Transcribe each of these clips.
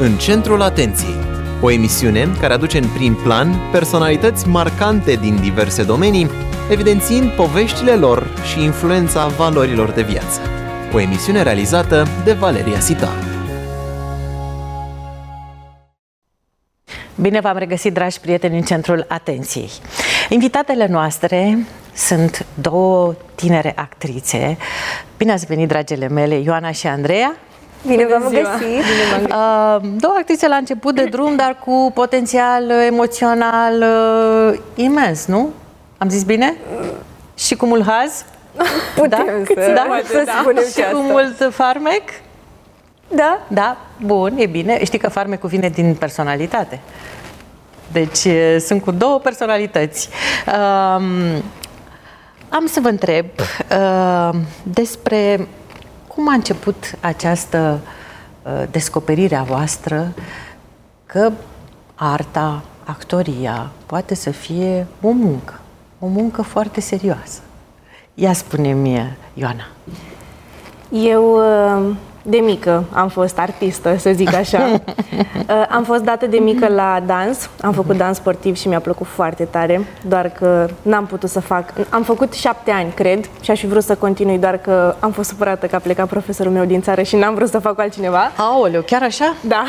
În centrul atenției, o emisiune care aduce în prim plan personalități marcante din diverse domenii, evidențiind poveștile lor și influența valorilor de viață. O emisiune realizată de Valeria Sita. Bine v-am regăsit, dragi prieteni, în centrul atenției. Invitatele noastre sunt două tinere actrițe. Bine ați venit, dragile mele, Ioana și Andreea. Bine v-am găsit! Două actrițe la început de drum, dar cu potențial emoțional imens, nu? Am zis bine? Și cu mult haz? Putem să spunem și cu mult farmec? Da? Da, bun, e bine. Știi că farmecul vine din personalitate. Deci sunt cu două personalități. Am să vă întreb despre cum a început această descoperire a voastră că arta, actoria poate să fie o muncă foarte serioasă. Ia spune-mi, Ioana. Eu de mică am fost artistă, să zic așa. Am fost dată de mică la dans, am făcut dans sportiv și mi-a plăcut foarte tare, doar că n-am putut să fac. Am făcut 7 ani, cred, și aș fi vrut să continui, doar că am fost supărată că a plecat profesorul meu din țară și n-am vrut să fac cu altcineva. Aoleu, chiar așa? Da.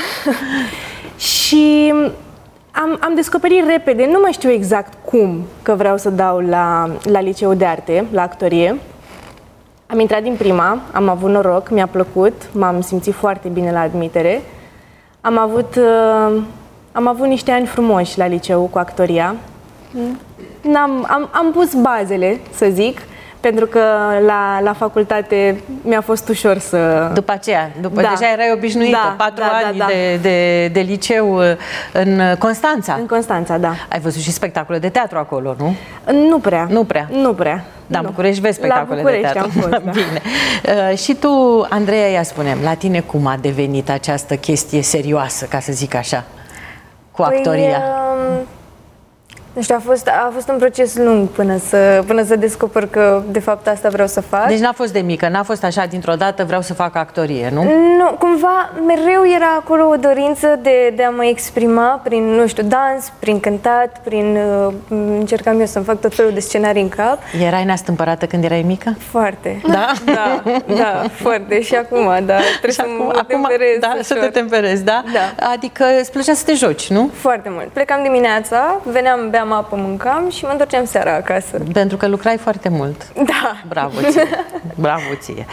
Și am descoperit repede, nu mai știu exact cum, că vreau să dau la liceu de arte, la actorie. Am intrat din prima, am avut noroc, mi-a plăcut, m-am simțit foarte bine la admitere. Am avut niște ani frumoși la liceu cu actoria. Am pus bazele, să zic, pentru că la facultate mi-a fost ușor să... După aceea, deja erai obișnuită, 4 ani de liceu în Constanța. În Constanța, da. Ai văzut și spectacole de teatru acolo, nu? Nu prea. Nu prea. Da, în București vezi spectacole de teatru. Am fost, da. Bine. Și tu, Andreea, ia spune-mi, la tine cum a devenit această chestie serioasă, ca să zic așa, cu actoria? Nu știu, a fost un proces lung până să descoper că de fapt asta vreau să fac. Deci n-a fost de mică, n-a fost așa dintr-o dată vreau să fac actorie, nu? Nu, cumva mereu era acolo o dorință de a mă exprima prin, nu știu, dans, prin cântat, încercam eu să-mi fac tot felul de scenarii în cap. Erai neastâmpărată când erai mică? Foarte. Da? Da, foarte. Și acum, da. Trebuie să mă temperez. Da, să te temperezi, da? Da. Adică îți plăcea să te joci, nu? Foarte mult. Plecam dimineața, veneam, beam apă, mâncam și mă întorceam seara acasă. Pentru că lucrai foarte mult. Da. Bravo ție. Bravo ție.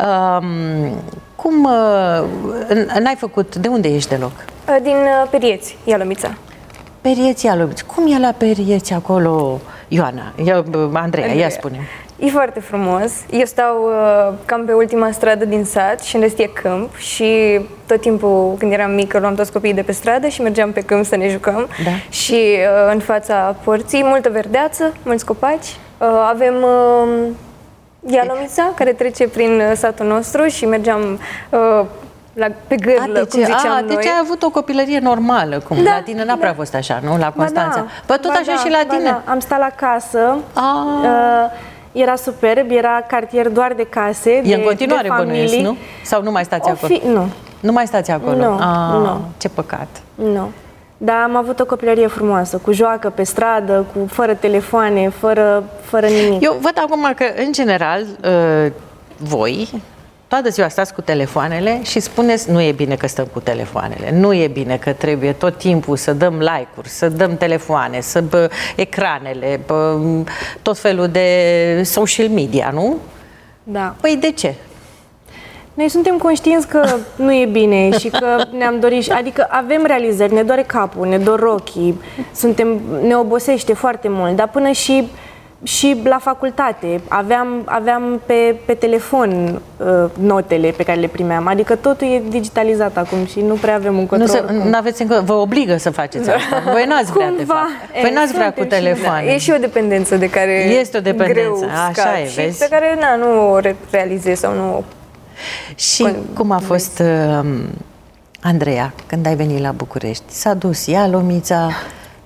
Cum n-ai făcut? De unde ești deloc? Din Perieți, Ialomița. Perieți, Ialomița. Cum e la Perieți acolo, Ioana? Andreea, ia spune. E foarte frumos. Eu stau cam pe ultima stradă din sat și în rest e câmp și tot timpul când eram mică luam toți copiii de pe stradă și mergeam pe câmp să ne jucăm. Da. Și în fața porții, multă verdeață, mulți copaci. Avem Ialomița, care trece prin satul nostru și mergeam pe gârlă, cum ziceam noi. Deci ai avut o copilărie normală, cum? Da, la tine n-a prea fost așa, nu? La Constanța. Ba tot așa și la tine. Da. Am stat la casă. Era superb, era cartier doar de case, E în continuare, bănuiesc, nu? Sau nu mai stați acolo? Nu. Nu mai stați acolo? Nu. Ce păcat. Nu. Dar am avut o copilărie frumoasă, cu joacă pe stradă, fără telefoane, fără nimic. Eu văd acum că, în general, voi toată ziua stați cu telefoanele și spuneți, nu e bine că stăm cu telefoanele, nu e bine că trebuie tot timpul să dăm like-uri, să dăm telefoane, ecranele, tot felul de social media, nu? Da. Păi de ce? Noi suntem conștienți că nu e bine și că ne-am dorit, adică avem realizări, ne doare capul, ne dor ochii, ne obosește foarte mult, dar până și la facultate aveam pe telefon notele pe care le primeam, adică totul e digitalizat acum și nu prea avem un control. Nu aveți încă, vă obligă să faceți asta. Voi n-ați vrea, de fapt. Voi n-ați vrea cu telefoane. E și o dependență de care este o dependență, greu așa e, și vezi? pe care nu o realizez sau nu. Și cum a fost, Andreea, când ai venit la București? S-a dus Ialomița,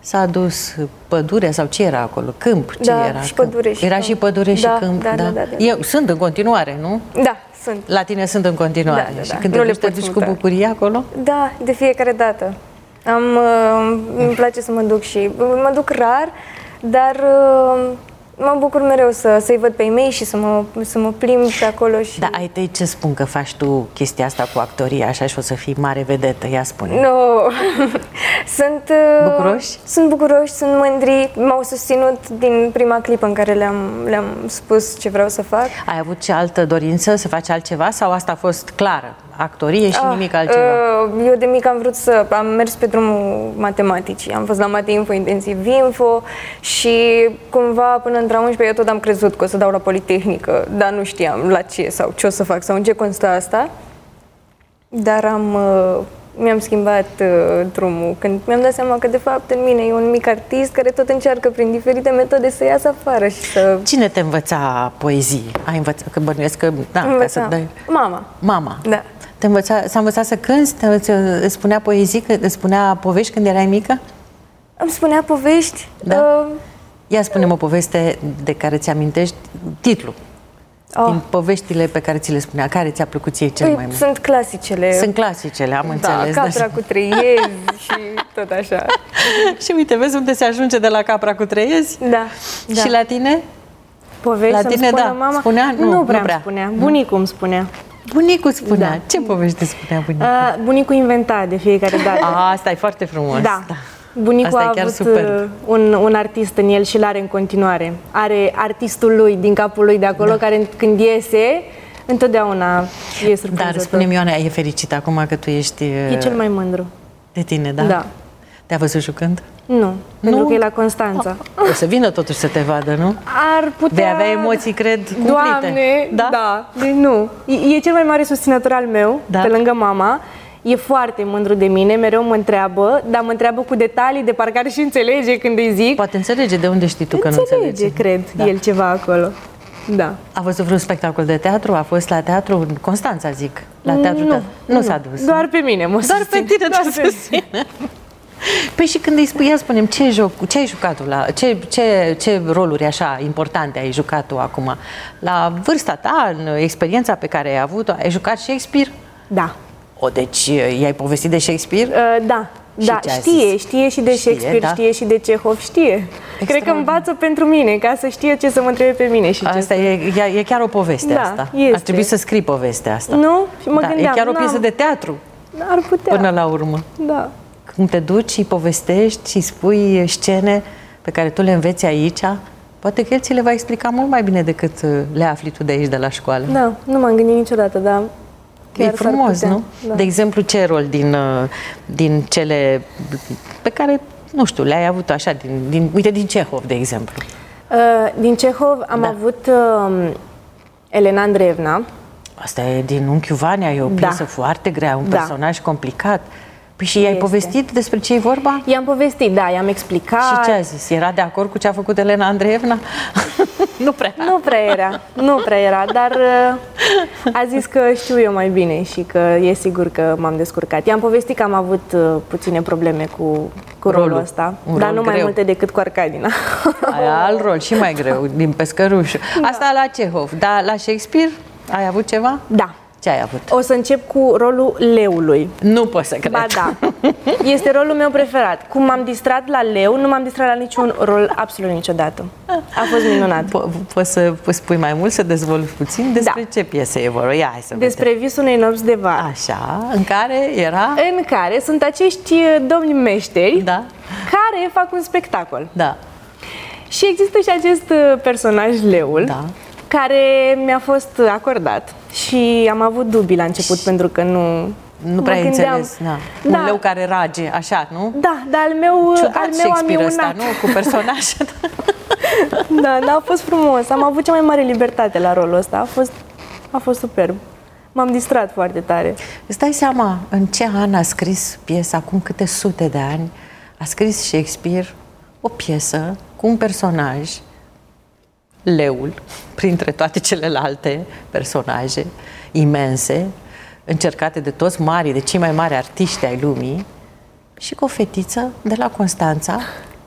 S-a dus pădurea sau ce era acolo? Câmp? Ce Da, era? și pădure și Era câmp. și pădure și Da, câmp, da. Eu sunt în continuare, nu? Da, sunt. La tine sunt în continuare. Da. Și când Nu le te poți duci cu muta. bucurie acolo? Da, de fiecare dată. Îmi place să mă duc și mă duc rar, dar mă bucur mereu să-i văd pe ei mei și să mă plimb pe acolo. Și... Da, ai tăi ce spun că faci tu chestia asta cu actoria, așa, și o să fii mare vedetă, ia spune. Nu. Sunt bucuroși? Sunt bucuroși, sunt mândri. M-au susținut din prima clipă în care le-am spus ce vreau să fac. Ai avut și altă dorință să faci altceva sau asta a fost clară? Actorie și nimic altceva? Eu de mic am mers pe drumul matematicii. Am fost la Mate Info, intensiv info și cumva până între 11 eu tot am crezut că o să dau la Politehnică, dar nu știam la ce sau ce o să fac sau în ce constă asta. Dar mi-am schimbat drumul când mi-am dat seama că de fapt în mine e un mic artist care tot încearcă prin diferite metode să iasă afară și să... Cine te învăța poezii? Ai învățat, că bănuiesc că... Da, ca să dai... Mama. Mama. Da. S-a învățat să cânti? Îți spunea poezii, îți spunea povești când erai mică? Îmi spunea povești. Da? Ia spune-mi o poveste de care ți-amintești titlul. Din poveștile pe care ți le spunea, care ți-a plăcut ție cel mai mult? Sunt clasicele. Sunt clasicele, am înțeles. Capra cu 3 iezi și tot așa. Și uite, vezi unde se ajunge de la capra cu 3 iezi? Da. Și la tine? Povești la să-mi tine, spună da. mama? Spunea? Nu prea îmi spunea. Bunicul îmi spunea. Bunicul spunea? Da. Ce povești îți spunea bunicul? Bunicul inventa de fiecare dată. Asta e foarte frumos. Da. Bunicul Asta a e chiar avut superb. un artist în el și l-are în continuare. Are artistul lui din capul lui de acolo, care când iese, întotdeauna e surprinzător. Dar spune-mi, Ioana, e fericită acum că tu ești... E cel mai mândru. De tine, da? Da. Te-a văzut jucând? Nu, pentru că e la Constanța. O să vină totuși să te vadă, nu? Ar putea... Vei avea emoții, cred, cumplite. Doamne, da. Deci nu. E cel mai mare susținător al meu, pe lângă mama. E foarte mândru de mine, mereu mă întreabă, dar mă întreabă cu detalii de parcă și înțelege când îi zic. Poate înțelege de unde știi tu că nu înțelegi. Înțelege, cred, el ceva acolo. Da. A văzut vreun spectacol de teatru? A fost la teatru în Constanța, zic. La teatru nu s-a dus. Doar pe mine mă susține. Doar pe tine te susține. Păi și când îi spui, ia spune-mi, ce ai jucat tu ce roluri așa importante ai jucat tu acum? La vârsta ta, în experiența pe care ai avut-o, ai jucat Shakespeare? Da. Deci i-ai povestit de Shakespeare? Da. Și da, ce a zis? știe și de Shakespeare, da? Știe și de Cehov, știe. Cred că învață pentru mine, ca să știe ce să mă întrebe pe mine. Și asta e chiar o poveste asta. Este. Ar trebui să scrii povestea asta. Nu? Și mă gândeam, e chiar o piesă de teatru. Ar putea. Până la urmă. Da. Când te duci și povestești și spui scene pe care tu le înveți aici, poate că el ți le va explica mult mai bine decât le afli tu de aici, de la școală. Da, nu m-am gândit niciodată, dar chiar e frumos, nu? Da. De exemplu, ce rol din cele pe care, nu știu, le-ai avut așa, uite, din Cehov, de exemplu. Din Cehov am avut Elena Andreevna. Asta e din Unchiul Vania, e o piesă foarte grea, un personaj complicat. Păi și i-ai povestit despre ce e vorba? I-am povestit, da, i-am explicat. Și ce a zis? Era de acord cu ce a făcut Elena Andreevna? Nu prea. Nu prea era, dar a zis că știu eu mai bine și că e sigur că m-am descurcat. I-am povestit că am avut puține probleme cu rolul ăsta, dar nu mai multe decât cu Arcadina. Ai alt rol și mai greu, din Pescărușul. Asta la Cehov, dar la Shakespeare ai avut ceva? Da. Ce ai avut? O să încep cu rolul leului. Nu pot să cred. Ba da. Este rolul meu preferat. Cum m-am distrat la leu, nu m-am distrat la niciun rol absolut niciodată. A fost minunat. Poți să spui mai mult, să dezvolți puțin despre ce piesă e vorba? Ia, hai să despre vedem. Visul unei nopți de vară. Așa, în care era? În care sunt acești domni meșteri care fac un spectacol. Da. Și există și acest personaj, leul, care mi-a fost acordat. Și am avut dubii la început, pentru că nu prea ai înțeles. Un leu care rage, așa, nu? Da, dar al meu am minunat. Ăsta, nu? Cu personajul. Da, a fost frumos. Am avut cea mai mare libertate la rolul ăsta. A fost superb. M-am distrat foarte tare. Îți dai seama în ce an a scris piesa, acum câte sute de ani, a scris Shakespeare o piesă cu un personaj, leul, printre toate celelalte personaje imense, încercate de toți mari, de cei mai mari artiști ai lumii, și cu o fetiță de la Constanța,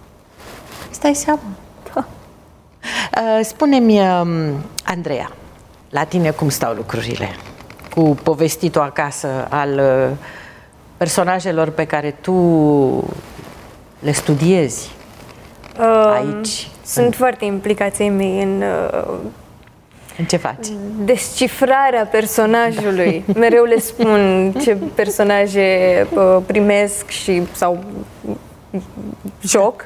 Îți dai seama? Da. Spune-mi, Andreea, la tine cum stau lucrurile? Cu povestitul acasă al personajelor pe care tu le studiezi aici. Sunt foarte implicați ei mei în ce faci? Descifrarea personajului. Da. Mereu le spun ce personaje primesc sau joc.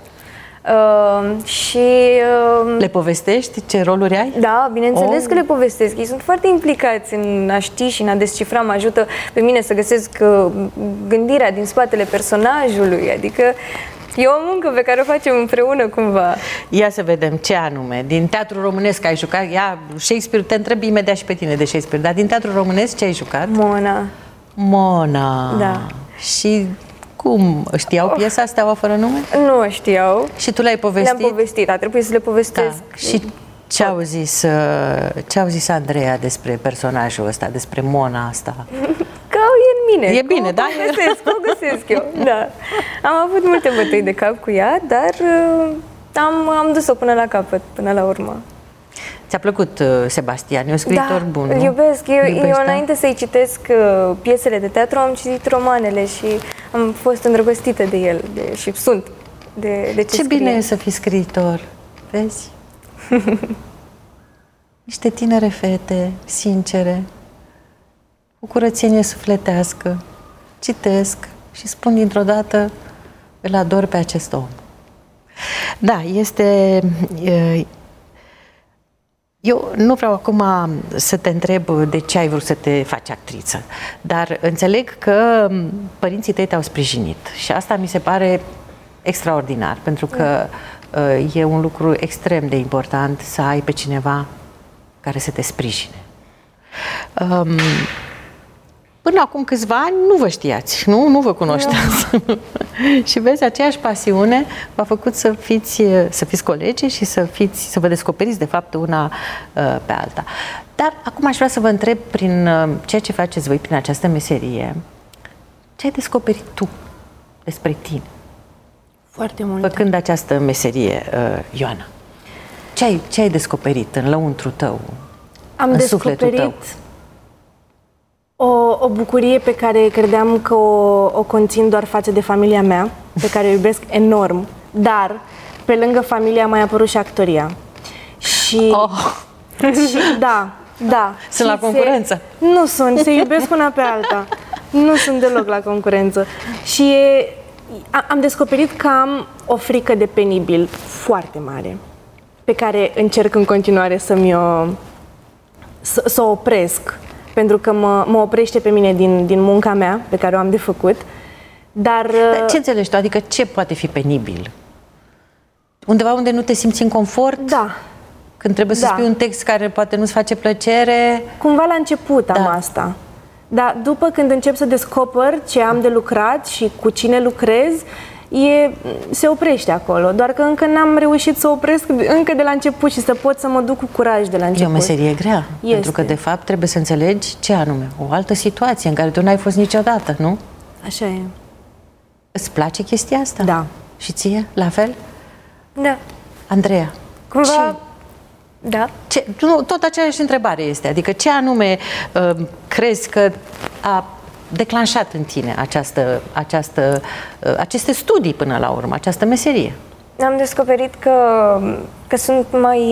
Le povestești ce roluri ai? Da, bineînțeles că le povestesc. Ei sunt foarte implicați în a ști și în a descifra. Mă ajută pe mine să găsesc gândirea din spatele personajului. Adică e o muncă pe care o facem împreună cumva. Ia să vedem ce anume. Din teatru românesc ai jucat? Shakespeare, te întreb imediat și pe tine de Shakespeare, dar din teatru românesc ce ai jucat? Mona. Da. Și cum? Știau piesa Steaua fără nume? Nu o știau. Și tu le-ai povestit? Le-am povestit, a trebuit să le povestesc. Da. Și ce au zis Andreea despre personajul ăsta, despre Mona asta? Că e în mine. E bine, da? O găsesc eu, da. Am avut multe bătăi de cap cu ea, dar am dus-o până la capăt, până la urmă. Ți-a plăcut Sebastian? E un scriitor bun, nu? Îl iubesc. Eu înainte să-i citesc piesele de teatru, am citit romanele și am fost îndrăgostită de el și sunt de ce scrie. Bine e să fii scriitor, vezi? Niște tinere fete, sincere, cu curățenie sufletească, citesc și spun dintr-o dată, îl ador pe acest om. Da, este... Eu nu vreau acum să te întreb de ce ai vrut să te faci actriță, dar înțeleg că părinții tăi te-au sprijinit și asta mi se pare extraordinar, pentru că e un lucru extrem de important să ai pe cineva care să te sprijine. Până acum câțiva ani nu vă știați, nu vă cunoșteați. Și vezi, aceeași pasiune v-a făcut să fiți colegi și să vă descoperiți de fapt una pe alta. Dar acum aș vrea să vă întreb, prin ceea ce faceți voi, prin această meserie, ce ai descoperit tu despre tine? Foarte multe. Făcând această meserie, Ioana. Ce ai descoperit în lăuntru tău, în sufletul tău? O bucurie pe care credeam că o conțin doar față de familia mea, pe care o iubesc enorm, dar pe lângă familie a mai apărut și actoria. Și da. Sunt la concurență? Nu sunt, se iubesc una pe alta. Nu sunt deloc la concurență. Și am descoperit că am o frică de penibil foarte mare, pe care încerc în continuare să o opresc, pentru că mă oprește pe mine din munca mea pe care o am de făcut. Dar ce înțelegi tu? Adică ce poate fi penibil? Undeva unde nu te simți în confort? Da. Când trebuie să spui un text care poate nu-ți face plăcere? Cumva la început am asta. Dar după când încep să descoper ce am de lucrat și cu cine lucrez, se oprește acolo. Doar că încă n-am reușit să opresc încă de la început și să pot să mă duc cu curaj de la început. E o meserie grea, pentru că de fapt trebuie să înțelegi ce anume, o altă situație în care tu n-ai fost niciodată, nu? Așa e. Îți place chestia asta? Da. Și ție, la fel? Da. Andreea? Cumva... Da. Tot aceeași întrebare este, adică ce anume crezi că a declanșat în tine aceste studii până la urmă, această meserie? Am descoperit că sunt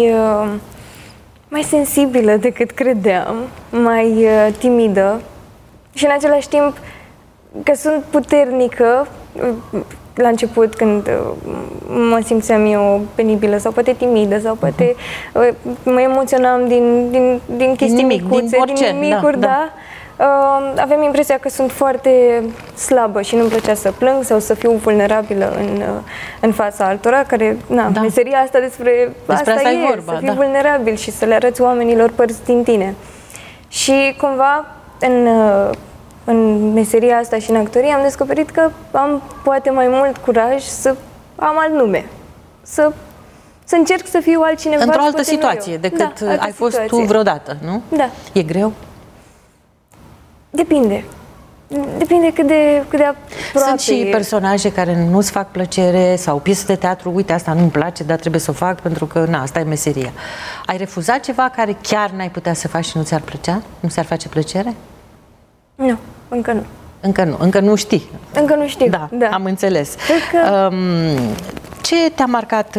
mai sensibilă decât credeam, mai timidă și în același timp că sunt puternică. La început, când mă simțeam eu penibilă sau poate timidă sau poate mă emoționam din chestii micuțe, din micuri, da. Aveam impresia că sunt foarte slabă și nu-mi plăcea să plâng sau să fiu vulnerabilă în fața altora, care, meseria asta despre asta e vorba, să fii vulnerabil și să le arăți oamenilor părți din tine. Și cumva, în meseria asta și în actorie am descoperit că am poate mai mult curaj să am alt nume, să încerc să fiu altcineva. Într-o altă situație decât ai fost tu vreodată, nu? Da. E greu? Depinde. Depinde cât de aproape Sunt și e. personaje care nu-ți fac plăcere sau piese de teatru, uite, asta nu-mi place, dar trebuie să o fac pentru că, na, asta e meseria. Ai refuzat ceva care chiar n-ai putea să faci și nu ți-ar plăcea? Nu ți-ar face plăcere? Nu, încă nu. Încă nu știi. Încă nu știu. Da, am înțeles. Cred că... Ce te-a marcat,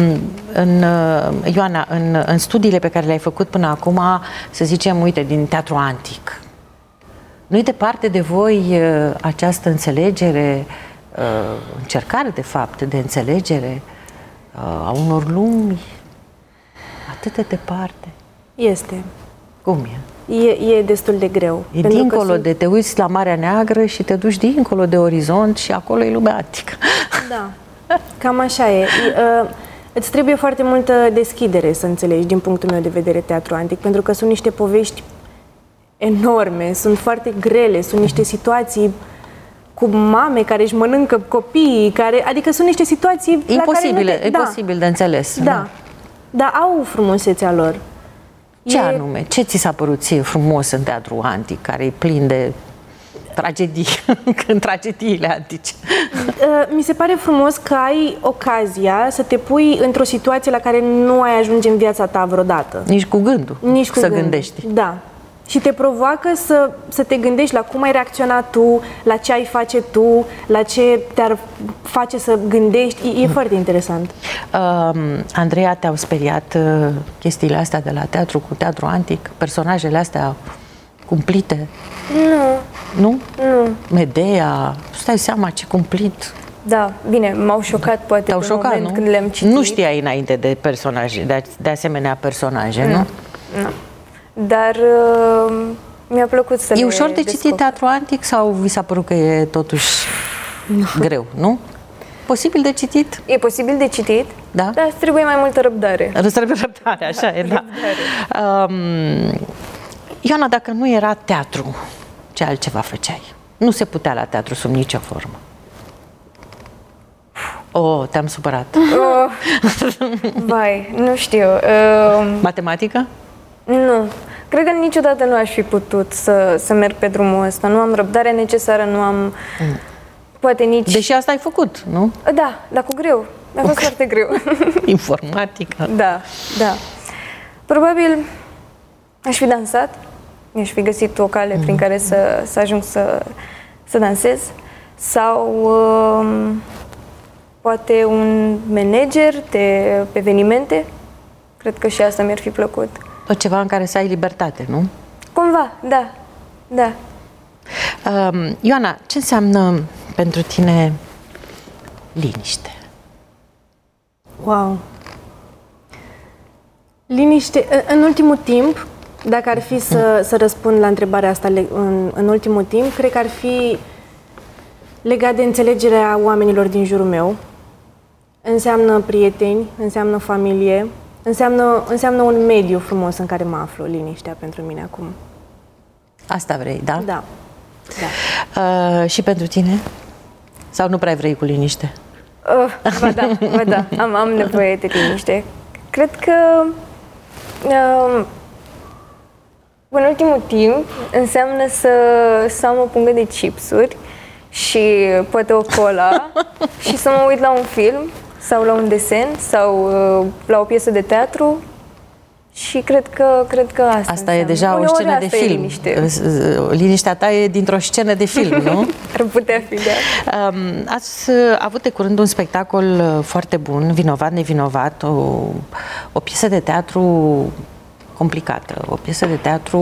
Ioana, în studiile pe care le-ai făcut până acum, să zicem, uite, din teatru antic? Nu-i departe de voi această înțelegere, încercare, de fapt, de înțelegere a unor lumi atât de departe? Este. Cum e? E destul de greu. E dincolo de te uiți la Marea Neagră și te duci dincolo de orizont și acolo e lumea antică. Da, cam așa e. Îți trebuie foarte multă deschidere să înțelegi, din punctul meu de vedere, teatru antic, pentru că sunt niște povești enorme, sunt foarte grele, sunt niște situații cu mame care își mănâncă copiii, adică sunt niște situații imposibil de înțeles. Da, dar au frumusețea lor. Ce anume? Ce ți s-a părut ție frumos în teatru antic, care e plin de tragedii, în tragediile antice? Mi se pare frumos că ai ocazia să te pui într-o situație la care nu ai ajunge în viața ta vreodată. Nici cu gândul gândești. Da. Și te provoacă să te gândești la cum ai reacționa tu, la ce ai face tu, la ce te-ar face să gândești. E foarte interesant. Andreea, te-au speriat chestiile astea de la teatru cu teatru antic? Personajele astea cumplite? Nu. Nu? Nu. Medea, stai seama ce cumplit. Da, bine, m-au șocat poate Te-au pe șocat, moment nu? când le-am citit. Nu știai înainte de personaje, de asemenea personaje, nu? Nu. Dar mi-a plăcut să E ușor de citit teatru antic sau vi s-a părut că e totuși greu, nu? Posibil de citit? E posibil de citit, da? Dar îți trebuie mai multă răbdare. Trebuie răbdare, așa e, da. Ioana, dacă nu era teatru, ce altceva făceai? Nu se putea la teatru sub nicio formă. Te-am supărat. Vai, nu știu. Matematică? Nu. Cred că niciodată nu aș fi putut să merg pe drumul ăsta. Nu am răbdarea necesară, nu am... Poate nici... Deși asta ai făcut, nu? Da, dar cu greu. Mi-a fost foarte greu. Informatică. Da. Probabil aș fi dansat. Mi-aș fi găsit o cale prin care să ajung să dansez. Sau poate un manager de evenimente. Cred că și asta mi-ar fi plăcut. Tot ceva în care să ai libertate, nu? Cumva, da. Ioana, ce înseamnă pentru tine liniște? Wow! Liniște. În ultimul timp, dacă ar fi să răspund la întrebarea asta în ultimul timp, cred că ar fi legat de înțelegerea oamenilor din jurul meu. Înseamnă prieteni, înseamnă familie, înseamnă un mediu frumos în care mă aflu, liniștea pentru mine acum. Asta vrei, da? Da. Și pentru tine? Sau nu prea vrei cu liniște? Ba da, am nevoie de liniște. Cred că în ultimul timp înseamnă să am o pungă de chipsuri și poate o cola și să mă uit la un film sau la un desen sau la o piesă de teatru și cred că asta înseamnă. E deja o scenă de film. Liniștea ta e dintr-o scenă de film, nu? Ar putea fi, da. Ați avut de curând un spectacol foarte bun, Vinovat, nevinovat, o piesă de teatru complicată, o piesă de teatru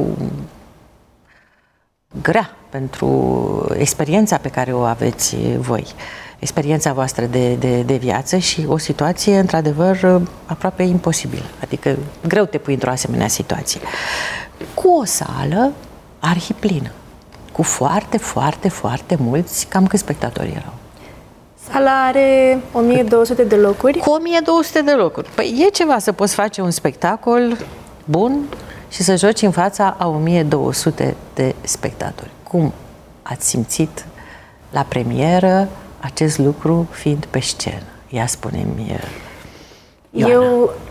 grea pentru experiența pe care o aveți voi, experiența voastră de viață și o situație, într-adevăr, aproape imposibilă. Adică greu te pui într-o asemenea situație. Cu o sală arhiplină, cu foarte, foarte, foarte mulți, cam câți spectatori erau? Sala are 1200 de locuri. Cu 1200 de locuri. Păi e ceva să poți face un spectacol bun și să joci în fața a 1200 de spectatori. Cum ați simțit la premieră acest lucru fiind pe scenă? Ia spune-mi, Ioana.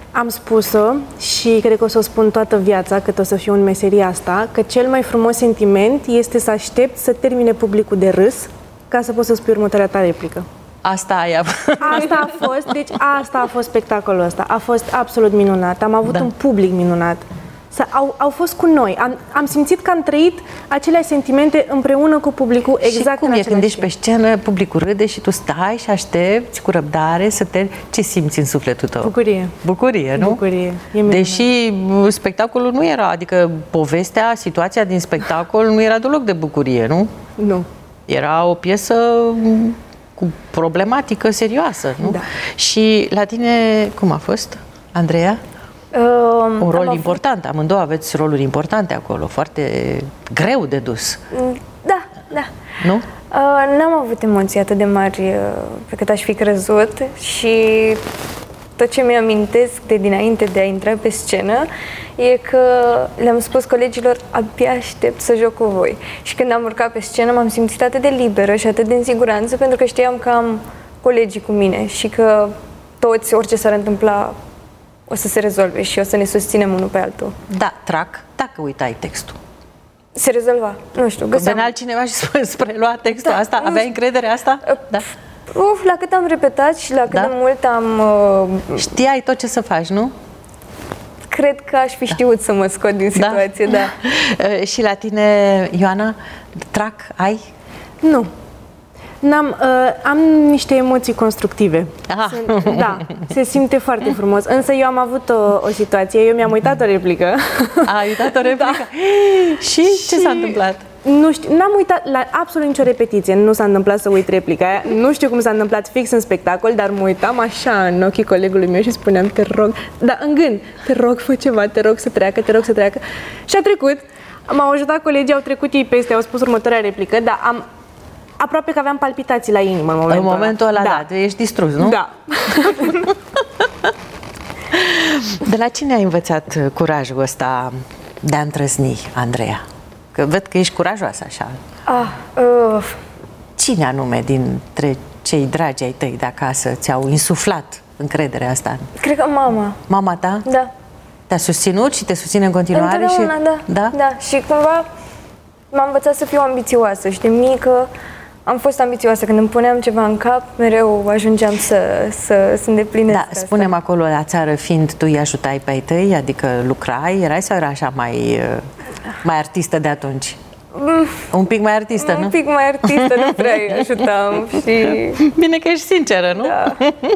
Am spus-o și cred că o să o spun toată viața, cât o să fiu în meseria asta, că cel mai frumos sentiment este să aștepți să termine publicul de râs ca să poți să spui următoarea ta replică. Asta aia. Asta a fost, deci asta a fost spectacolul ăsta. A fost absolut minunat. Am avut un public minunat. Au fost cu noi. Am simțit că am trăit aceleași sentimente împreună cu publicul, exact. Și cum e când ești pe scenă, publicul râde și tu stai și aștepți cu răbdare să te... Ce simți în sufletul tău? Bucurie. Bucurie, nu? Bucurie. Deși spectacolul nu era, adică povestea, situația din spectacol nu era deloc de bucurie, nu? Nu. Era o piesă cu problematică serioasă, nu? Da. Și la tine, cum a fost, Andreea? Un rol important, amândouă aveți roluri importante acolo, foarte greu de dus. Da, da. Nu? N-am avut emoții atât de mari pe cât aș fi crezut și tot ce mi-amintesc de dinainte de a intra pe scenă e că le-am spus colegilor, abia aștept să joc cu voi. Și când am urcat pe scenă m-am simțit atât de liberă și atât de în siguranță pentru că știam că am colegii cu mine și că toți, orice s-ar întâmpla, o să se rezolve și o să ne susținem unul pe altul. Da, Trac, dacă uitai textul. Se rezolva, nu știu, găseam. Venea altcineva și prelua textul asta? Aveai încredere asta? Da. La cât am repetat și la cât de mult am... Știai tot ce să faci, nu? Cred că aș fi știut să mă scot din situație, da. Și la tine, Ioana, Trac, ai? Nu. Am niște emoții constructive. Da, se simte foarte frumos. Însă eu am avut o situație, eu mi-am uitat o replică. Ai uitat o replică? Da. Și ce s-a întâmplat? Nu știu, n-am uitat la absolut nicio repetiție, nu s-a întâmplat să uit replica aia. Nu știu cum s-a întâmplat fix în spectacol, dar mă uitam așa în ochii colegului meu și spuneam, te rog, dar în gând, te rog, fă ceva, te rog să treacă, te rog să treacă. Și a trecut, m-au ajutat colegii, au trecut ei peste, au spus următoarea replică, dar aproape că aveam palpitații la inimă în momentul ăla. Da, ești distrus, nu? Da. De la cine ai învățat curajul ăsta de a îndrăzni, Andreea? Că văd că ești curajoasă așa. Cine anume dintre cei dragi ai tăi de acasă ți-au insuflat încrederea asta? Cred că mama. Mama ta? Da. Te-a susținut și te susține în continuare? Da. Și cumva m-a învățat să fiu ambițioasă și de mică am fost ambițioasă. Când îmi puneam ceva în cap, mereu ajungeam să îndeplinesc asta. Spune-mi acolo la țară, fiind tu îi ajutai pe ai tăi, adică lucrai, erai sau era așa mai artistă de atunci? Un pic mai artistă, nu? Un pic mai artistă, nu prea îi ajutam. Și... Bine că ești sinceră, nu? Da.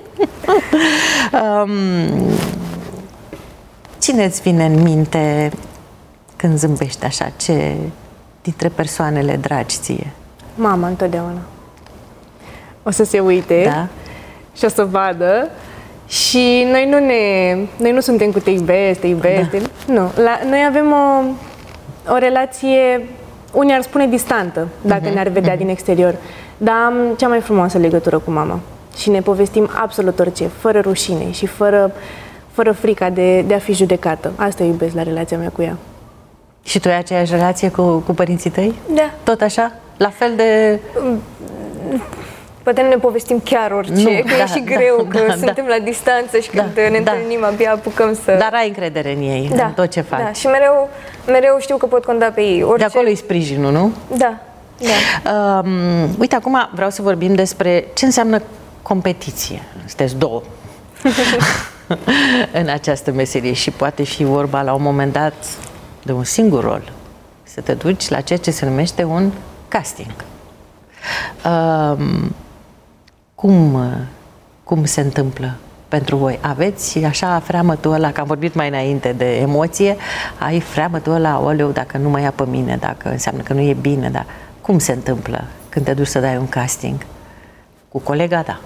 Cine îți vine în minte când zâmbești așa? Ce dintre persoanele dragi ție? Mama, întotdeauna. O să se uite și o să vadă. Și noi nu suntem cu te iubesc. Nu. Noi avem o relație, unii ar spune distantă, dacă ne-ar vedea din exterior. Dar am cea mai frumoasă legătură cu mama. Și ne povestim absolut orice, fără rușine și fără frica de a fi judecată. Asta iubesc la relația mea cu ea. Și tu ai aceeași relație cu părinții tăi? Da. Tot așa? La fel de... Poate nu ne povestim chiar orice, că e și greu, că suntem la distanță și când ne întâlnim abia apucăm să... Dar ai încredere în ei, în tot ce faci. Da, și mereu știu că pot conta pe ei. Orice... De acolo e sprijinul, nu? Da. Uite, acum vreau să vorbim despre ce înseamnă competiție. Sunteți două în această meserie și poate fi vorba la un moment dat de un singur rol. Să te duci la ceea ce se numește un casting. Cum se întâmplă pentru voi? Aveți așa freamătul ăla, că am vorbit mai înainte de emoție, ai freamătul ăla, oleu, dacă nu mă ia pe mine, dacă înseamnă că nu e bine, dar cum se întâmplă când te duci să dai un casting? Cu colega ta?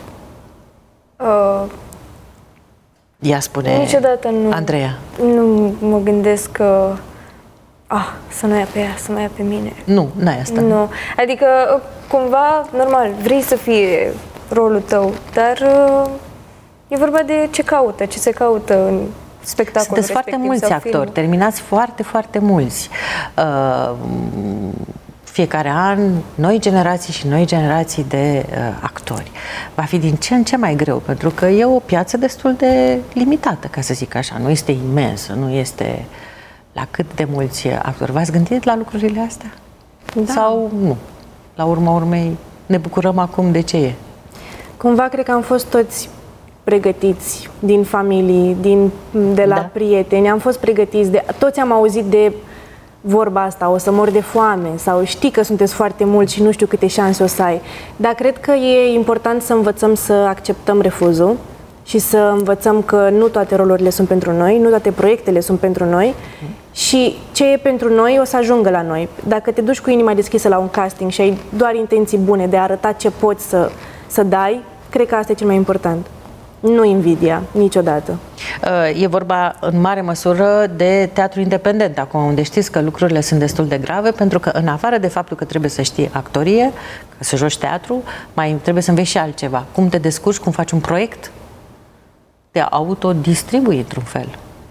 Ea spune, niciodată nu. Andreea. Nu mă gândesc că să nu ia pe ea, să mă ia pe mine. Nu e asta. Nu. Adică, cumva, normal, vrei să fie rolul tău, dar e vorba de ce caută, ce se caută în spectacolul Sunteți foarte mulți actori, terminați foarte, foarte mulți. fiecare an noi generații și noi generații de actori. Va fi din ce în ce mai greu, pentru că e o piață destul de limitată, ca să zic așa. Nu este imensă, nu este la cât de mulți actori. V-ați gândit la lucrurile astea? Da. Sau nu? La urma urmei ne bucurăm acum de ce e. Cumva cred că am fost toți pregătiți din familii, de la prieteni, am fost pregătiți, toți am auzit de vorba asta, o să mor de foame sau știi că sunteți foarte mulți și nu știu câte șanse o să ai. Dar cred că e important să învățăm să acceptăm refuzul și să învățăm că nu toate rolurile sunt pentru noi, nu toate proiectele sunt pentru noi și ce e pentru noi o să ajungă la noi. Dacă te duci cu inima deschisă la un casting și ai doar intenții bune de a arăta ce poți să dai, cred că asta e cel mai important. Nu invidia, niciodată. E vorba în mare măsură de teatru independent acum, unde știți că lucrurile sunt destul de grave, pentru că în afară de faptul că trebuie să știi actorie, că să joci teatru, mai trebuie să înveți și altceva. Cum te descurci, cum faci un proiect, te autodistribui într-un fel.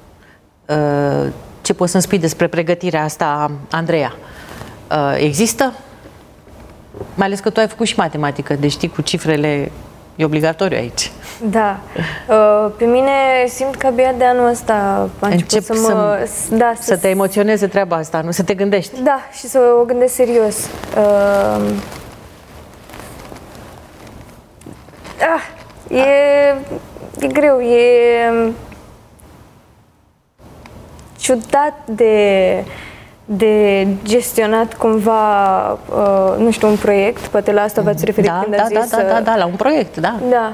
Ce poți să-mi spui despre pregătirea asta, Andreea? Există? Mai ales că tu ai făcut și matematică, deci știi cu cifrele, e obligatoriu aici. Da. Pe mine simt că abia de anul ăsta a început să te emoționeze treaba asta, nu? Să te gândești. Da, și să o gândesc serios. E greu, e ciudat de gestionat cumva, nu știu, un proiect, poate la asta v-ați referit când ați zis... Da, la un proiect, da. Da.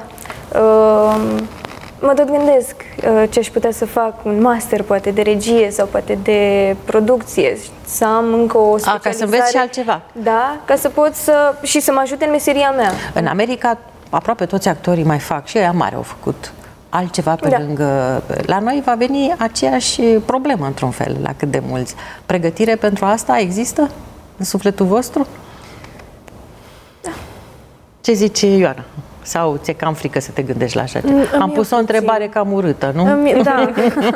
Mă tot gândesc ce aș putea să fac, un master poate de regie sau poate de producție, să am încă o specializare. Ca să înveți și altceva. Da, ca să pot și să mă ajute în meseria mea. În America aproape toți actorii mai fac și ăia mari au făcut altceva pe lângă... La noi va veni aceeași problemă într-un fel, la cât de mulți. Pregătire pentru asta există în sufletul vostru? Da. Ce zice Ioana? Sau ți-e cam frică să te gândești la așa ceva? Am pus o întrebare cam urâtă, nu? Da.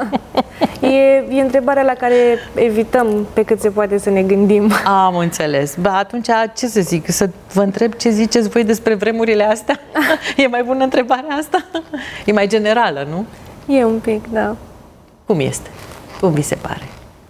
E întrebarea la care evităm pe cât se poate să ne gândim. Am înțeles. Atunci, ce să zic? Să vă întreb ce ziceți voi despre vremurile astea? E mai bună întrebarea asta? E mai generală, nu? E un pic, da. Cum este? Cum vi se pare?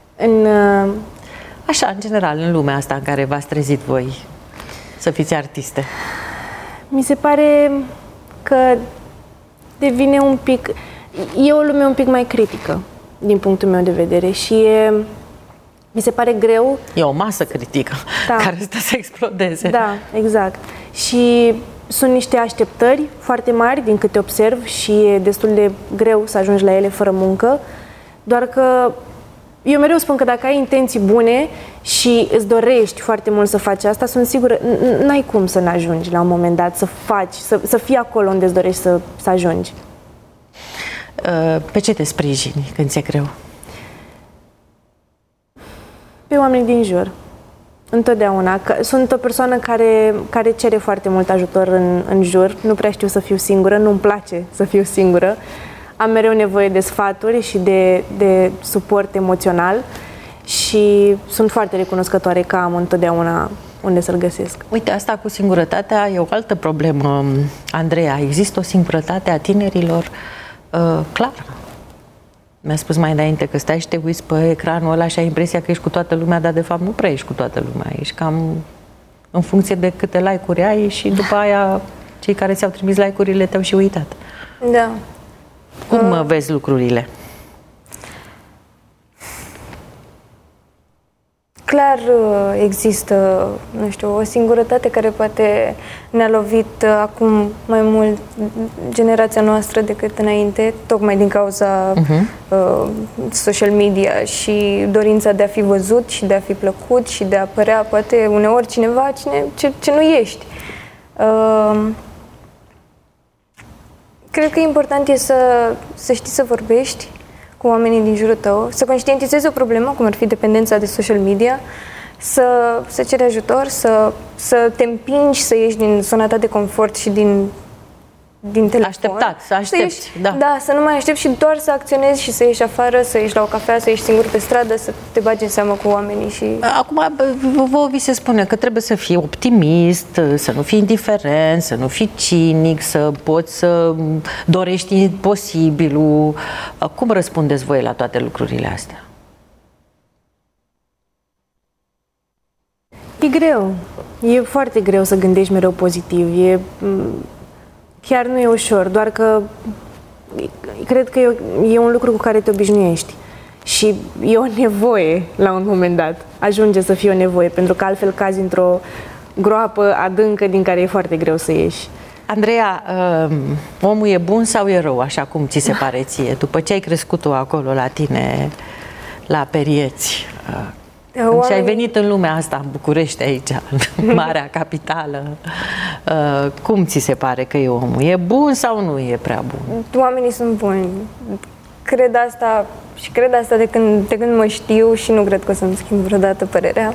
Așa, în general, în lumea asta în care v-ați trezit voi să fiți artiste. Mi se pare că devine un pic... E o lume un pic mai critică, din punctul meu de vedere, și mi se pare greu... E o masă critică care stă să explodeze. Da, exact. Și sunt niște așteptări foarte mari, din câte observ, și e destul de greu să ajungi la ele fără muncă, doar că eu mereu spun că dacă ai intenții bune și îți dorești foarte mult să faci asta, sunt sigură, n-ai cum să n-ajungi la un moment dat, să faci, să fii acolo unde îți dorești să ajungi. Pe ce te sprijini când ți-e greu? Pe oamenii din jur. Întotdeauna. Sunt o persoană care cere foarte mult ajutor în jur. Nu prea știu să fiu singură, nu-mi place să fiu singură. Am mereu nevoie de sfaturi și de suport emoțional și sunt foarte recunoscătoare că am întotdeauna unde să-l găsesc. Uite, asta cu singurătatea e o altă problemă, Andreea. Există o singurătate a tinerilor clară. Mi-a spus mai înainte că stai și te uiți pe ecranul ăla și ai impresia că ești cu toată lumea, dar de fapt nu prea ești cu toată lumea. Ești cam în funcție de câte like-uri ai și după aia cei care ți-au trimis like-urile te-au și uitat. Da. Cum vezi lucrurile? Clar există, nu știu, o singurătate care poate ne-a lovit acum mai mult generația noastră decât înainte, tocmai din cauza social media și dorința de a fi văzut și de a fi plăcut și de a părea poate uneori cineva ce nu ești. Cred că important e să știi să vorbești cu oamenii din jurul tău, să conștientizezi o problemă, cum ar fi dependența de social media, să ceri ajutor, să te împingi să ieși din zona ta de confort și din telefon. Așteptat, să aștepți, da. Da, să nu mai aștepți și doar să acționezi și să ieși afară, să ieși la o cafea, să ieși singur pe stradă, să te bagi în seamă cu oamenii și... Acum, vouă vi se spune că trebuie să fii optimist, să nu fii indiferent, să nu fii cinic, să poți să dorești posibilul. Cum răspundeți voi la toate lucrurile astea? E greu. E foarte greu să gândești mereu pozitiv. Chiar nu e ușor, doar că cred că e un lucru cu care te obișnuiești. Și e o nevoie la un moment dat. Ajunge să fie o nevoie, pentru că altfel cazi într-o groapă adâncă din care e foarte greu să ieși. Andreea, omul e bun sau e rău, așa cum ți se pare ție? După ce ai crescut-o acolo la tine, la Perieți, și ai venit în lumea asta, în București, aici, în marea capitală, cum ți se pare că e omul? E bun sau nu e prea bun? Oamenii sunt buni. Cred asta și cred asta de când mă știu și nu cred că o să-mi schimb vreodată părerea.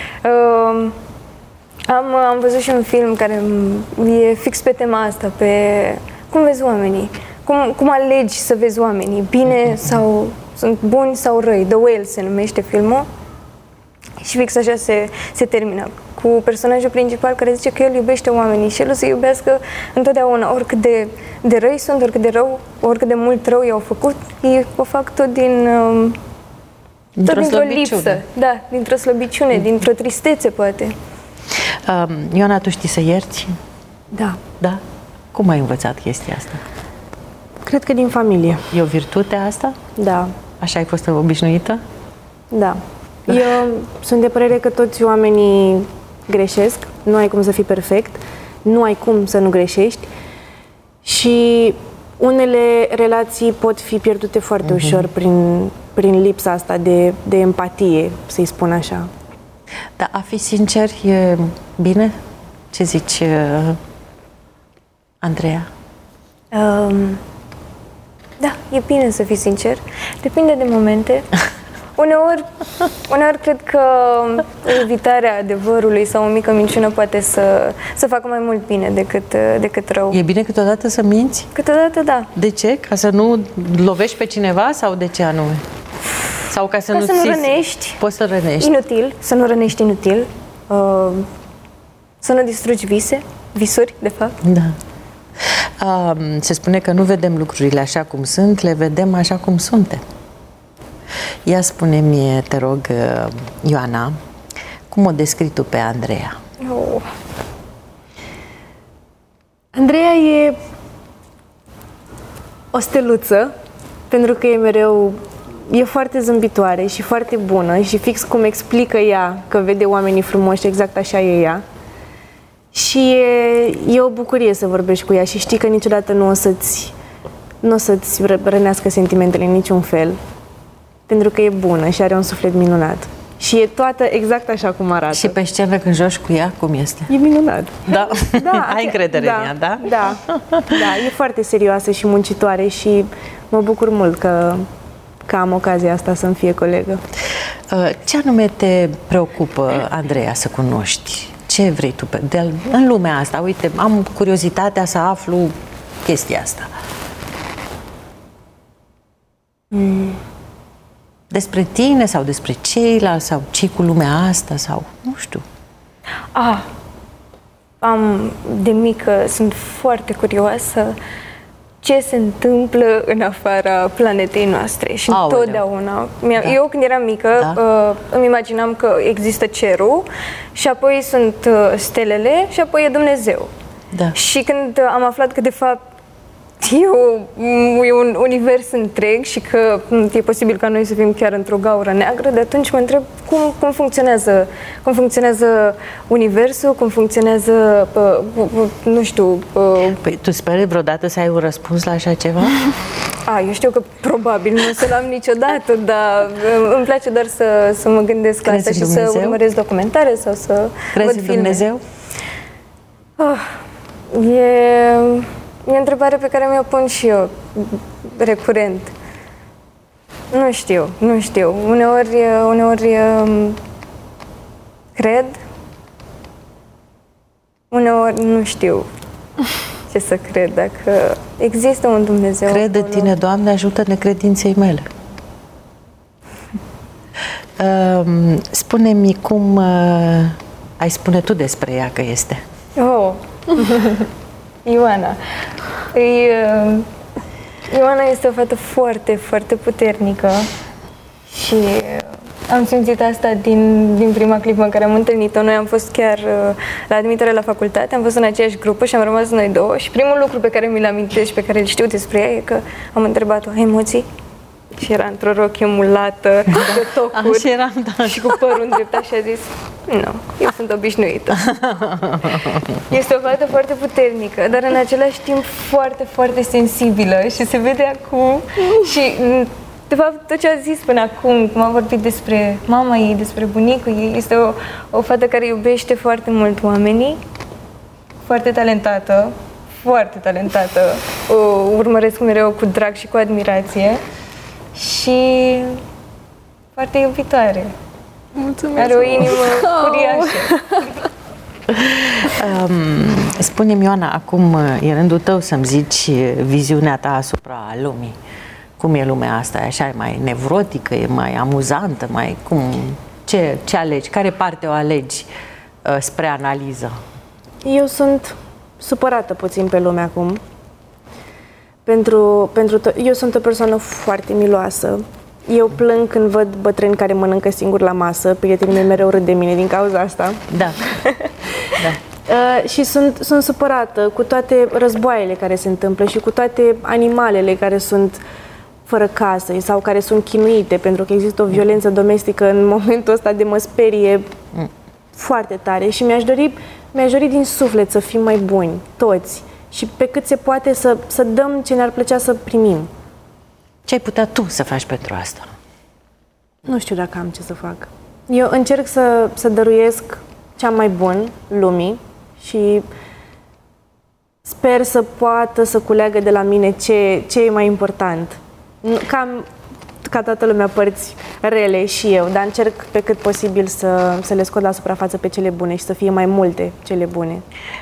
Am văzut și un film care e fix pe tema asta, pe cum vezi oamenii, cum alegi să vezi oamenii, bine sau sunt buni sau răi. The Whale se numește filmul. Și fix așa se termină, cu personajul principal care zice că el iubește oamenii și el o să iubească întotdeauna, oricât de răi sunt, oricât de mult rău i-au făcut, ei o fac tot dintr-o lipsă, da, dintr-o slăbiciune, dintr-o tristețe, poate. Ioana, tu știi să ierți? Da. Da? Cum ai învățat chestia asta? Cred că din familie. E o virtute asta? Da. Așa ai fost obișnuită? Da. Eu sunt de părere că toți oamenii greșesc, nu ai cum să fii perfect, nu ai cum să nu greșești și unele relații pot fi pierdute foarte ușor prin lipsa asta de empatie, să-i spun așa. Da, a fi sincer e bine? Ce zici, Andreea? Da, e bine să fii sincer, depinde de momente. Uneori cred că evitarea adevărului sau o mică minciună poate să facă mai mult bine decât rău. E bine câteodată să minți? Câteodată, da. De ce? Ca să nu lovești pe cineva sau de ce anume? Sau ca să nu rănești. Poți să rănești. Inutil, să nu rănești inutil. Să nu distrugi visuri, de fapt. Da. Se spune că nu vedem lucrurile așa cum sunt, le vedem așa cum suntem. Ia spune-mi, te rog, Ioana, cum o descrii tu pe Andreea? Andreea e o steluță, pentru că e foarte zâmbitoare și foarte bună și fix cum explică ea că vede oamenii frumoși, exact așa e ea. Și e o bucurie să vorbești cu ea și știi că niciodată nu o să-ți rănească sentimentele în niciun fel. Pentru că e bună și are un suflet minunat. Și e toată exact așa cum arată. Și pe scenă când joci cu ea, cum este? E minunat. Da? Ai încredere în ea, da? Da, e foarte serioasă și muncitoare și mă bucur mult că am ocazia asta să-mi fie colegă. Ce anume te preocupă, Andreea, să cunoști? Ce vrei tu în lumea asta? Uite, am curiozitatea să aflu chestia asta. Despre tine sau despre ceilalți sau ce cu lumea asta sau nu știu. De mică sunt foarte curioasă ce se întâmplă în afara planetei noastre și întotdeauna. Eu când eram mică îmi imaginam că există cerul și apoi sunt stelele și apoi e Dumnezeu. Da. Și când am aflat că de fapt e un univers întreg și că e posibil ca noi să fim chiar într-o gaură neagră, de atunci mă întreb cum funcționează universul, cum funcționează, nu știu... Păi tu speri vreodată să ai un răspuns la așa ceva? Eu știu că probabil nu o să l-am niciodată, dar îmi place doar să mă gândesc la asta și să urmăresc documentare sau să văd filme. Crezi în Dumnezeu? E o întrebare pe care mi-o pun și eu, recurent. Nu știu. Uneori cred, uneori nu știu ce să cred, dacă există un Dumnezeu. Cred în acolo. tine, Doamne, ajută necredinței mele. Spune-mi cum ai spune tu despre ea că este. Oh, Ioana. Ioana este o fată foarte, foarte puternică și am simțit asta din prima clipă în care am întâlnit-o. Noi am fost chiar la admitere la facultate, am fost în aceeași grupă și am rămas noi două și primul lucru pe care mi-l amintesc și pe care îl știu despre ea e că am întrebat-o, ai emoții? Și era într-o rochie mulată, de tocuri și cu părul îndreptat și a zis, nu, eu sunt obișnuită. Este o fată foarte puternică, dar în același timp foarte, foarte sensibilă și se vede acum și de fapt tot ce a zis până acum, cum a vorbit despre mama ei, despre bunicul ei, este o fată care iubește foarte mult oamenii, foarte talentată, o urmăresc mereu cu drag și cu admirație. Și foarte iubitoare. Mulțumesc. Are o inimă uriașă. Spune-mi, Ioana, acum e rândul tău să-mi zici viziunea ta asupra lumii. Cum e lumea asta? E așa, e mai nevrotică, e mai amuzantă, mai cum? Ce alegi? Care parte o alegi spre analiză? Eu sunt supărată puțin pe lume acum. Eu sunt o persoană foarte miloasă. Eu plâng când văd bătrâni care mănâncă singuri la masă. Prietenii mei mereu râd de mine din cauza asta. Da. Și sunt supărată cu toate războaiele care se întâmplă și cu toate animalele care sunt fără casă sau care sunt chinuite, pentru că există o violență domestică în momentul ăsta de mă sperie foarte tare și mi-aș dori din suflet să fim mai buni, toți. Și pe cât se poate să dăm ce ne-ar plăcea să primim. Ce ai putea tu să faci pentru asta? Nu știu dacă am ce să fac. Eu încerc să dăruiesc cea mai bun lumii și sper să poată să culeagă de la mine ce e mai important. Ca toată lumea părți rele și eu, dar încerc pe cât posibil să le scot la suprafață pe cele bune și să fie mai multe cele bune.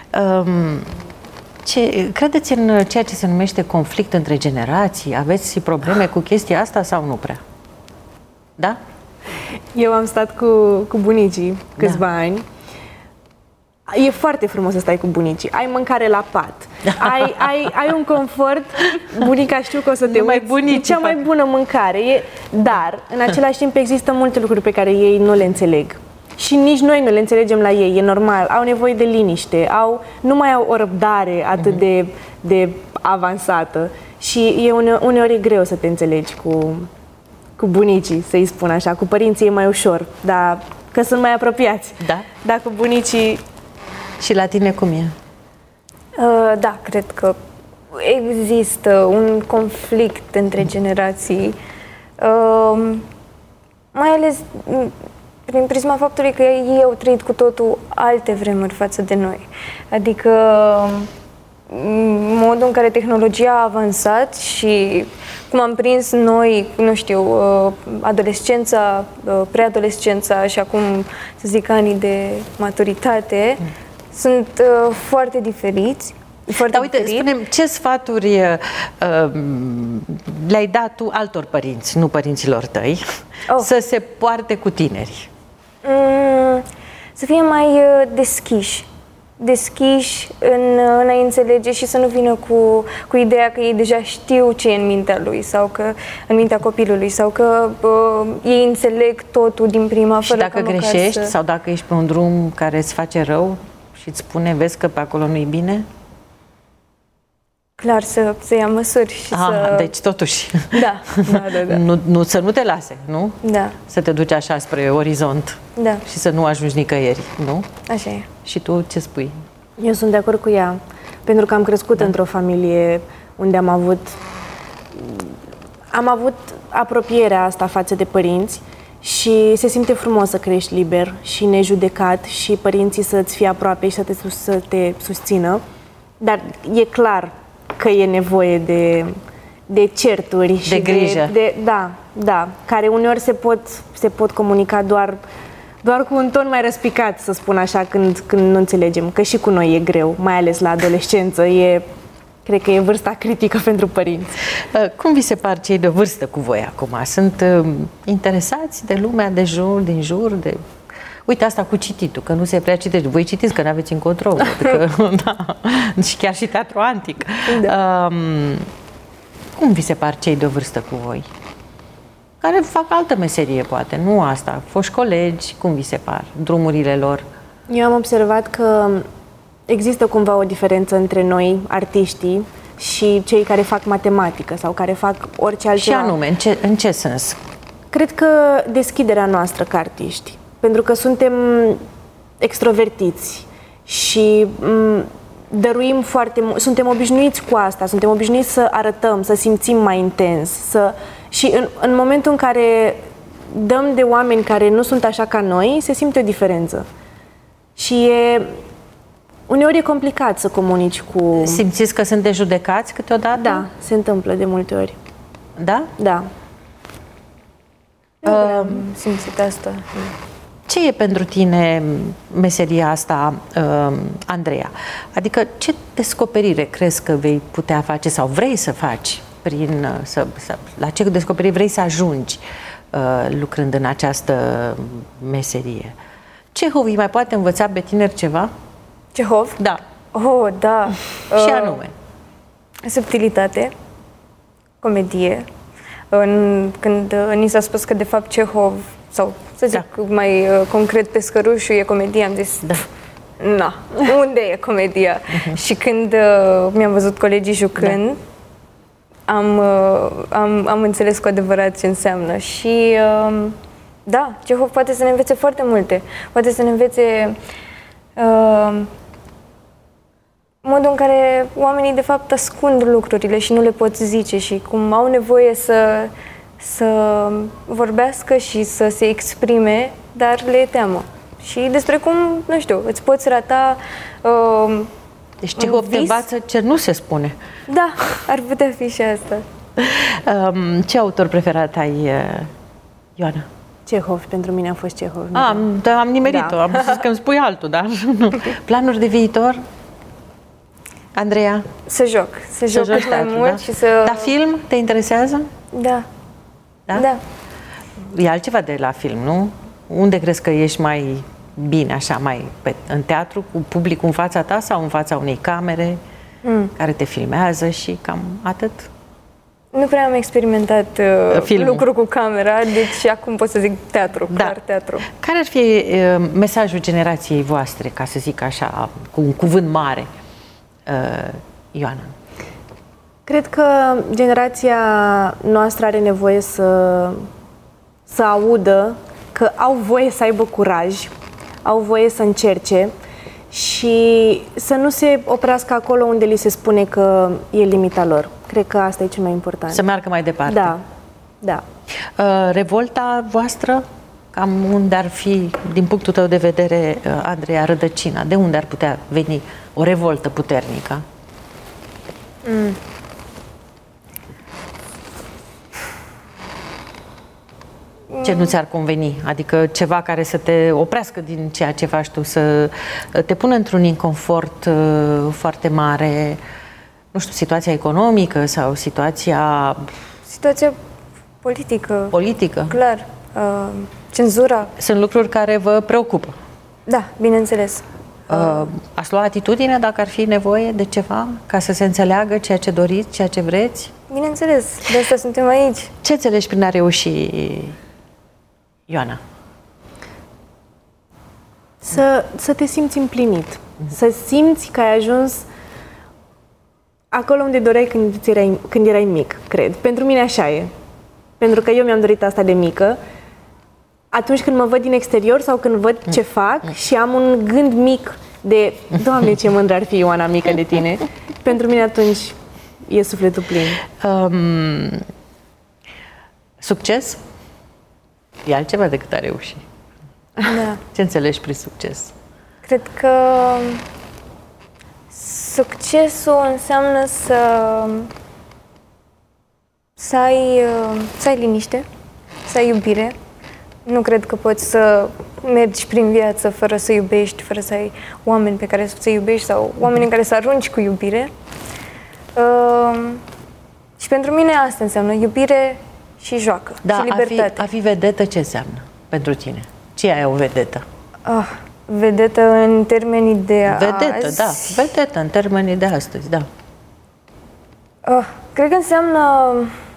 Credeți în ceea ce se numește conflict între generații? Aveți probleme cu chestia asta sau nu prea? Da? Eu am stat cu bunicii câțiva ani. E foarte frumos să stai cu bunicii. Ai mâncare la pat. Ai un confort. Bunica știu că o să te uiți. E cea mai bună mâncare. Dar, în același timp, există multe lucruri pe care ei nu le înțeleg. Și nici noi nu le înțelegem la ei, e normal. Au nevoie de liniște, nu mai au o răbdare atât de avansată. Și uneori e greu să te înțelegi cu bunicii, să-i spun așa. Cu părinții e mai ușor, dar că sunt mai apropiați. Da? Dar cu bunicii... Și la tine cum e? Da, cred că există un conflict între generații, mai ales prin prisma faptului că ei au trăit cu totul alte vremuri față de noi. Adică modul în care tehnologia a avansat și cum am prins noi, nu știu, adolescența, preadolescența și acum, să zic, anii de maturitate, sunt foarte diferiți. Dar uite, spune-mi, ce sfaturi le-ai dat tu altor părinți, nu părinților tăi, să se poarte cu tinerii? Să fie mai deschiși în a înțelege și să nu vină cu ideea că ei deja știu ce e în mintea lui sau că în mintea copilului sau că ei înțeleg totul din prima și dacă greșești sau dacă ești pe un drum care îți face rău și îți spune, vezi că pe acolo nu-i bine? Clar, să ia măsuri și să... Deci totuși. Da. Să nu te lase, nu? Da. Să te duci așa spre orizont. Da. Și să nu ajungi nicăieri, nu? Așa e. Și tu ce spui? Eu sunt de acord cu ea, pentru că am crescut într-o familie unde am avut apropierea asta față de părinți și se simte frumos să crești liber și nejudecat și părinții să-ți fie aproape și să te susțină, dar e clar că e nevoie de certuri și de grijă. Da, care uneori se pot comunica doar cu un ton mai răspicat, să spun așa, când nu înțelegem, că și cu noi e greu, mai ales la adolescență, Cred că e vârsta critică pentru părinți. Cum vi se par cei de vârstă cu voi acum? Sunt interesați de lumea de jur, din jur, de... Uite, asta cu cititul, că nu se prea citește. Voi citiți, că n-aveți în control. Adică, da, și chiar și teatru antic. Da. Cum vi se par cei de vârstă cu voi? Care fac altă meserie, poate, nu asta. Foști colegi, cum vi se par? Drumurile lor? Eu am observat că există cumva o diferență între noi, artiștii, și cei care fac matematică sau care fac orice altceva. Și anume, în ce sens? Cred că deschiderea noastră ca artiști. Pentru că suntem extrovertiți și dăruim foarte mult, suntem obișnuiți cu asta, suntem obișnuiți să arătăm, să simțim mai intens. Și în momentul în care dăm de oameni care nu sunt așa ca noi, se simte o diferență. Și uneori e complicat să comunici cu... Simțiți că sunt de judecați câteodată? Da, se întâmplă de multe ori. Da? Da. Am simțit asta. Ce e pentru tine meseria asta, Andreea? Adică ce descoperire crezi că vei putea face sau vrei să faci la ce descoperire vrei să ajungi lucrând în această meserie? Cehov îi mai poate învăța pe tineri ceva? Cehov? Da. Oh, da. Și anume? Subtilitate, comedie. Când ni s-a spus că de fapt Cehov, sau să zic mai concret Pescărușul e comedie, am zis, na, unde e comedia? Și când mi-am văzut colegii jucând, am înțeles cu adevărat ce înseamnă. Și da, Cehov poate să ne învețe foarte multe. Poate să ne învețe modul în care oamenii de fapt ascund lucrurile și nu le pot zice și cum au nevoie să vorbească și să se exprime, dar le e teamă. Și despre cum, nu știu, îți poți rata deci Cehov te învață ce nu se spune. Da, ar putea fi și asta. Ce autor preferat ai, Ioana? Cehov, pentru mine a fost Cehov. Am nimerit-o, am zis că îmi spui altul, dar nu. Planuri de viitor? Andreea? Să joc cât mai mult și să... Dar film te interesează? Da. Da. E altceva de la film, nu? Unde crezi că ești mai bine, așa, mai în teatru, cu publicul în fața ta sau în fața unei camere care te filmează și cam atât? Nu prea am experimentat lucru cu camera, deci acum pot să zic teatru, clar teatru. Care ar fi mesajul generației voastre, ca să zic așa, cu un cuvânt mare, Ioana? Cred că generația noastră are nevoie să audă că au voie să aibă curaj, au voie să încerce și să nu se oprească acolo unde li se spune că e limita lor. Cred că asta e cel mai important. Să meargă mai departe. Da. Revolta voastră, cam unde ar fi, din punctul tău de vedere, Andreea, rădăcina? De unde ar putea veni o revoltă puternică? Ce nu ți-ar conveni? Adică ceva care să te oprească din ceea ce faci tu, să te pună într-un inconfort foarte mare, nu știu, situația economică sau situația politică. Politică? Clar. Cenzura. Sunt lucruri care vă preocupă? Da, bineînțeles. Ați lua atitudine dacă ar fi nevoie de ceva ca să se înțeleagă ceea ce doriți, ceea ce vreți? Bineînțeles, de asta suntem aici. Ce înțelegi prin a reuși, Ioana? Să te simți împlinit. Să simți că ai ajuns acolo unde doreai când erai mic, cred. Pentru mine așa e. Pentru că eu mi-am dorit asta de mică. Atunci când mă văd din exterior sau când văd ce fac și am un gând mic de Doamne, ce mândră ar fi Ioana mică de tine, pentru mine atunci e sufletul plin. Succes? E altceva decât a reuși. Da. Ce înțelegi prin succes? Cred că succesul înseamnă să ai liniște, să ai iubire. Nu cred că poți să mergi prin viață fără să iubești, fără să ai oameni pe care să iubești sau oameni în care să arunci cu iubire. Și pentru mine asta înseamnă iubire și joacă Da, și libertate. a fi vedetă ce înseamnă pentru tine? Ce e o vedetă? Vedetă în termenii de Vedetă, azi. da. Vedetă în termenii de astăzi, da. Cred că înseamnă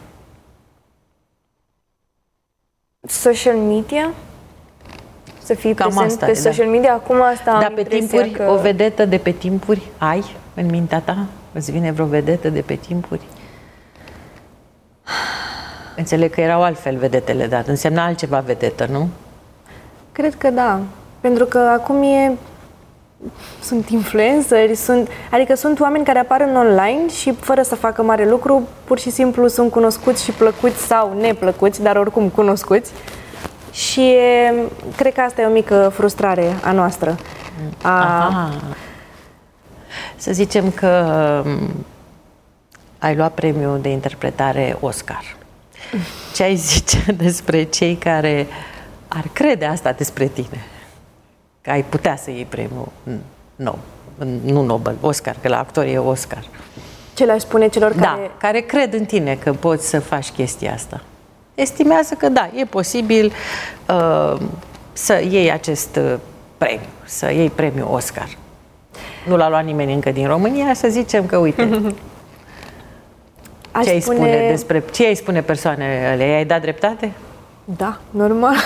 social media. Să fii Cam prezent asta pe e, da. social media. Acum asta am Dar pe impresia timpuri, că... o vedetă de pe timpuri ai în mintea ta? Îți vine vreo vedetă de pe timpuri? Înțeleg că erau altfel vedetele, dar însemna altceva vedetă, nu? Cred că da. Pentru că acum sunt influenceri, adică sunt oameni care apar în online și fără să facă mare lucru, pur și simplu sunt cunoscuți și plăcuți sau neplăcuți, dar oricum cunoscuți. Și cred că asta e o mică frustrare a noastră. Aha. Să zicem că ai luat premiul de interpretare Oscar. Ce ai zice despre cei care ar crede asta despre tine? Că ai putea să iei premiul nu Nobel, Oscar, că la actori e Oscar. Ce le-aș spune celor care cred în tine că poți să faci chestia asta? Estimează că da, e posibil să iei acest premiu, să iei premiul Oscar. Nu l-a luat nimeni încă din România, să zicem că, uite, ce ai spune persoanele alea? I-ai dat dreptate? Da, normal.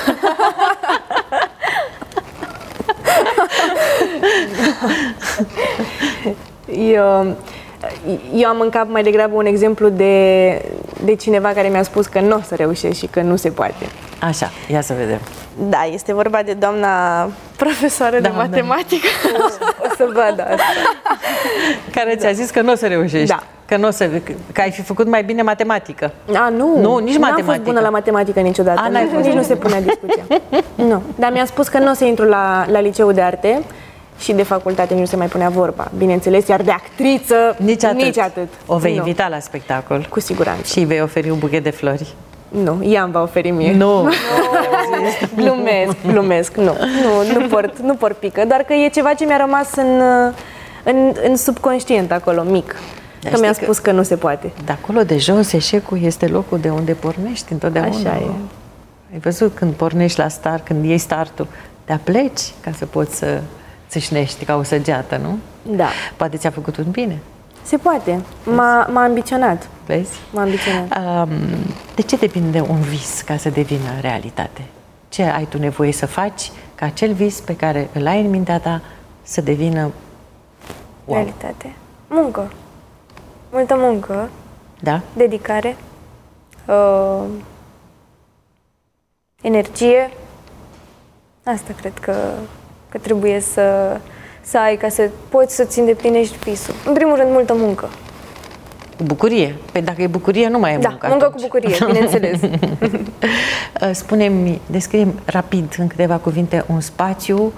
Eu am în cap mai degrabă un exemplu de cineva care mi-a spus că nu o să reușesc și că nu se poate. Așa, ia să vedem. Da, este vorba de doamna profesoară de matematică. O să văd asta. Care ți-a zis că nu o să reușești. Da. Că ai fi făcut mai bine matematică. Nu, nici n-am matematică. fost bună la matematică niciodată. N-ai fost Nici nu se punea discuția. Nu, dar mi-a spus că nu o să intru la liceul de arte și de facultate nici nu se mai punea vorba. Bineînțeles, iar de actriță, nici atât. O vei Nu. invita la spectacol. Cu siguranță. Și îi vei oferi un buchet de flori. Nu, ea îmi va oferi mie. Nu. Glumesc, nu port pică, doar că e ceva ce mi-a rămas în subconștient acolo, mic. Dar Că mi-a știi spus că nu se poate. De acolo de jos, eșecul este locul de unde pornești întotdeauna. Așa e. Ai văzut când pornești la start, când iei startul, te apleci ca să poți să țâșnești ca o săgeată, nu? Da. Poate ți-a făcut un bine. Se poate. M-a ambiționat. Vezi? M-a ambiționat. De ce depinde un vis ca să devină realitate? Ce ai tu nevoie să faci ca acel vis pe care îl ai în mintea ta să devină Realitate. Muncă. Multă muncă. Da? Dedicare. Energie. Asta cred că trebuie să ai ca să poți să-ți îndeplinești visul. În primul rând, multă muncă. Cu bucurie. Păi dacă e bucurie, nu mai e muncă. Da, muncă atunci. cu bucurie, bineînțeles. Spune-mi, descrie-mi rapid, în câteva cuvinte, un spațiu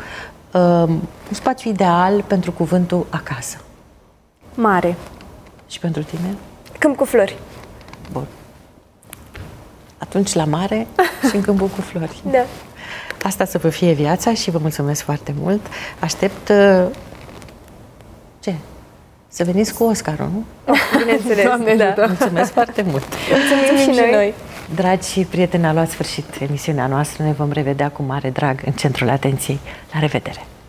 ideal pentru cuvântul acasă. Mare. Și pentru tine? Câmp cu flori. Bun. Atunci la mare și în câmpul cu flori. Da. Asta să vă fie viața și vă mulțumesc foarte mult. Aștept... Ce? Să veniți cu Oscarul, nu? Bineînțeles, Doamne da. ajută. Mulțumesc foarte mult. Mulțumim și noi. Dragi prieteni, a luat sfârșit emisiunea noastră. Ne vom revedea cu mare drag în centrul atenției. La revedere!